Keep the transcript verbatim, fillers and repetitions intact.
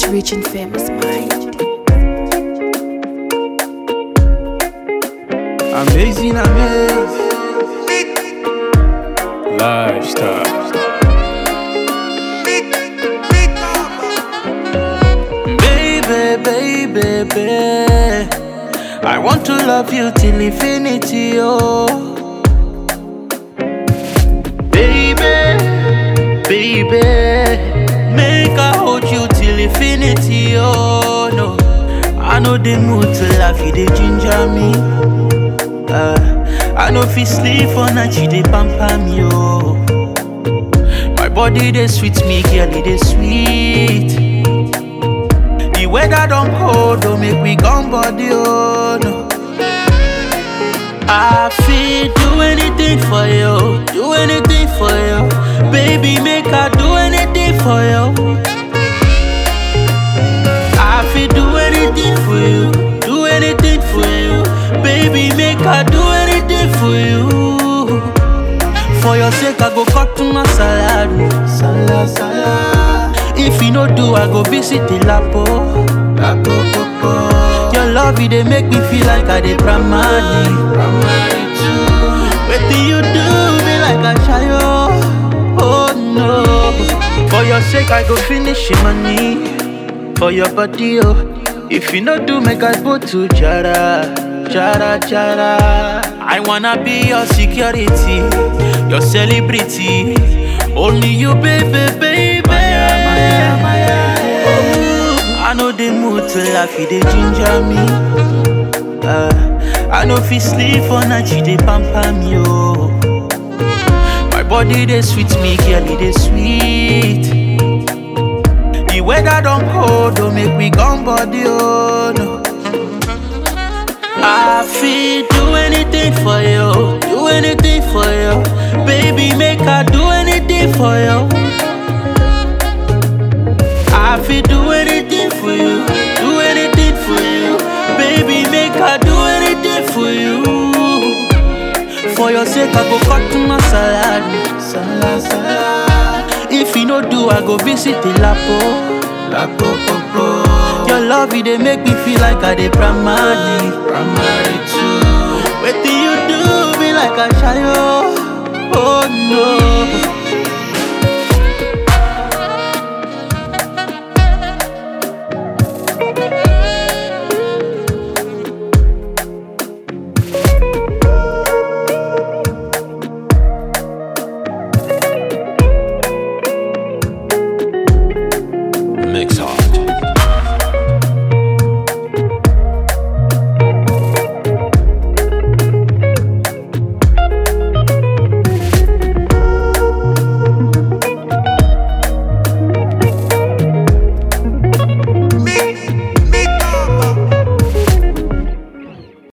rich and famous mind. Amazing, amazing lifestyle. Baby, baby, baby, I want to love you till infinity, oh. Baby, baby, make I hold you till infinity, oh no. I know the mood to laugh, you they ginger me. Uh, I know if you sleep for night, you they pamper me, oh. My body they sweet me, girl, it they sweet. The weather don't cold, don't make me gone body, oh no. I feel do anything for you, do anything for you. Baby, make I do anything for you. I feel do anything for you, do anything for you. Baby, make I do anything for you. For your sake, I go cut to my salad, salad, salad. If you no do, I go visit the Lapo, Lapo, Popo. Your love, it they make me feel like I did Pramani, Pramani too. Wait till you do me like a child, oh no. For your sake, I go finish your money. For your body, oh. If you no do, make I go to Jara, Jara, Jara. I wanna be your security, your celebrity. Only you, baby, baby. Maya, Maya, Maya, oh, I know the mood to laugh, you they ginger me. Uh, I know if you sleep for night, you they pamper me, oh. My body they sweet me, girl, it they sweet. The weather don't cold, don't make me gone body, oh no. I feel do anything for you, do anything for you. Baby, make I do anything for you. I feel do anything for you, do anything for you. Baby, make I do anything for you. For your sake, I go cut to my salad, salad, salad. If you no do, I go visit the Lapo, Lapo, Popo. Your love, it they make me feel like I did Pramani, Pramani too. Wait till you do me like a child, oh no.